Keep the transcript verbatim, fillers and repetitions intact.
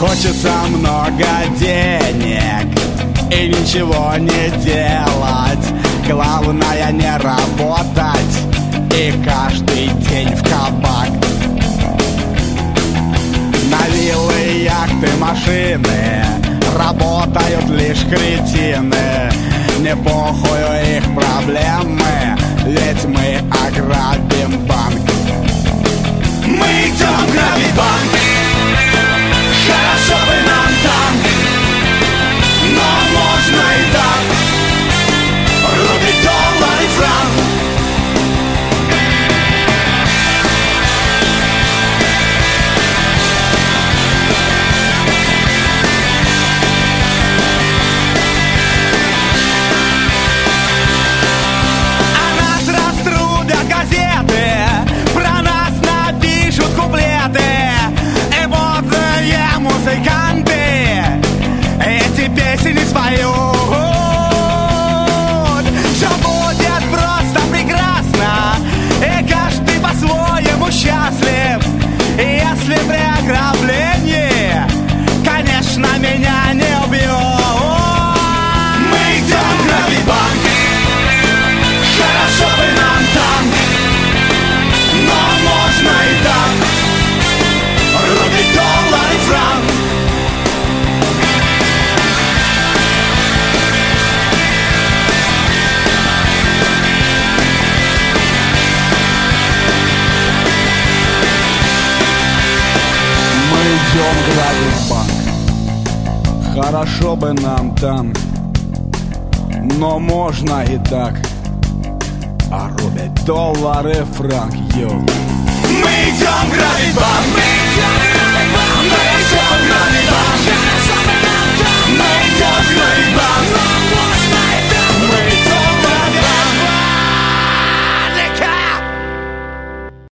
Хочется много денег и ничего не делать. Главное не работать и каждый день в кабак. На виллы, яхты, машины работают лишь кретины. Не похую их проблемы, ведь мы ограбим банк. Мы идем грабить банк. Хорошо бы нам там, но можно и так. Рубли, доллар и франк. Музыканты эти песни споют. Все будет просто прекрасно, и каждый по-своему счастлив. И если при ограблении, конечно, меня не убьют. Мы идем грабить банк. Хорошо бы нам там, но можно и так. Рубли, доллар и франк. Идем грабить банк. Хорошо бы нам там, но можно и так. А рубли, доллары, франк, йоу. Мы